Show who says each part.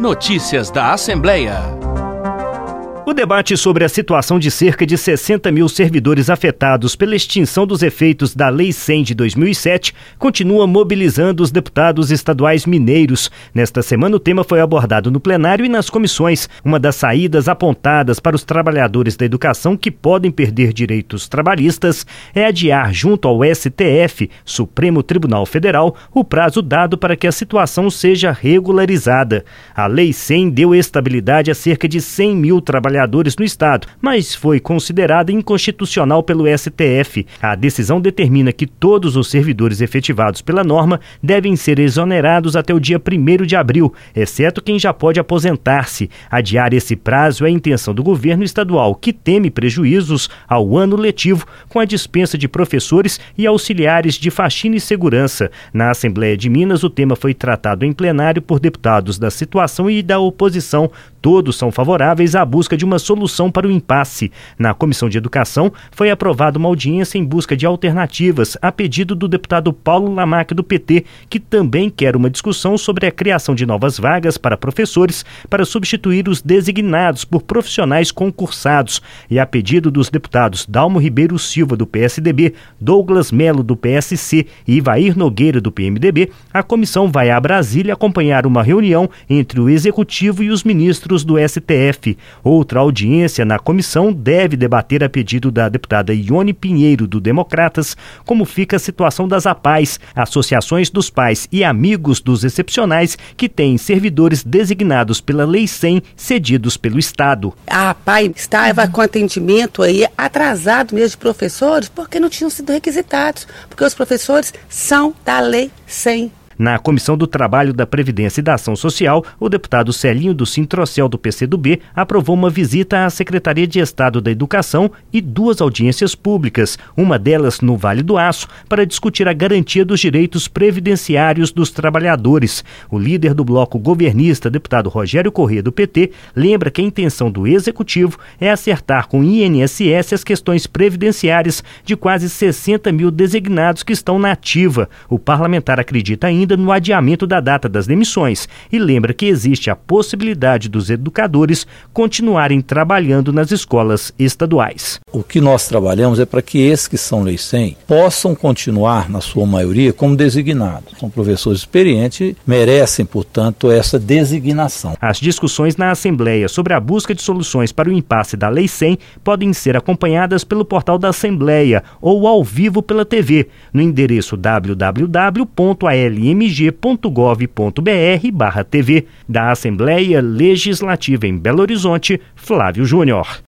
Speaker 1: Notícias da Assembleia.
Speaker 2: O debate sobre a situação de cerca de 60 mil servidores afetados pela extinção dos efeitos da Lei 100 de 2007 continua mobilizando os deputados estaduais mineiros. Nesta semana, o tema foi abordado no plenário e nas comissões. Uma das saídas apontadas para os trabalhadores da educação que podem perder direitos trabalhistas é adiar junto ao STF, Supremo Tribunal Federal, o prazo dado para que a situação seja regularizada. A Lei 100 deu estabilidade a cerca de 100 mil trabalhadores no Estado, mas foi considerada inconstitucional pelo STF. A decisão determina que todos os servidores efetivados pela norma devem ser exonerados até o dia 1º de abril, exceto quem já pode aposentar-se. Adiar esse prazo é a intenção do governo estadual, que teme prejuízos ao ano letivo com a dispensa de professores e auxiliares de faxina e segurança. Na Assembleia de Minas, o tema foi tratado em plenário por deputados da situação e da oposição. Todos são favoráveis à busca de uma solução para o impasse. Na Comissão de Educação, foi aprovada uma audiência em busca de alternativas, a pedido do deputado Paulo Lamarck, do PT, que também quer uma discussão sobre a criação de novas vagas para professores para substituir os designados por profissionais concursados. E a pedido dos deputados Dalmo Ribeiro Silva, do PSDB, Douglas Melo, do PSC e Ivair Nogueira, do PMDB, a comissão vai a Brasília acompanhar uma reunião entre o Executivo e os ministros do STF. Outra audiência na comissão deve debater a pedido da deputada Ione Pinheiro, do Democratas, como fica a situação das APAES, Associações dos Pais e Amigos dos Excepcionais, que têm servidores designados pela Lei 100 cedidos pelo Estado.
Speaker 3: A APAE estava com atendimento aí atrasado mesmo de professores porque não tinham sido requisitados, porque os professores são da Lei 100.
Speaker 2: Na Comissão do Trabalho, da Previdência e da Ação Social, o deputado Celinho do Sintrocel, do PCdoB, aprovou uma visita à Secretaria de Estado da Educação e 2 audiências públicas, uma delas no Vale do Aço, para discutir a garantia dos direitos previdenciários dos trabalhadores. O líder do bloco governista, deputado Rogério Corrêa, do PT, lembra que a intenção do Executivo é acertar com o INSS as questões previdenciárias de quase 60 mil designados que estão na ativa. O parlamentar acredita ainda no adiamento da data das demissões e lembra que existe a possibilidade dos educadores continuarem trabalhando nas escolas estaduais.
Speaker 4: O que nós trabalhamos é para que esses que são Lei 100 possam continuar, na sua maioria, como designados. São professores experientes, merecem, portanto, essa designação.
Speaker 2: As discussões na Assembleia sobre a busca de soluções para o impasse da Lei 100 podem ser acompanhadas pelo portal da Assembleia ou ao vivo pela TV, no endereço www.almg.gov.br/TV. Da Assembleia Legislativa em Belo Horizonte, Flávio Júnior.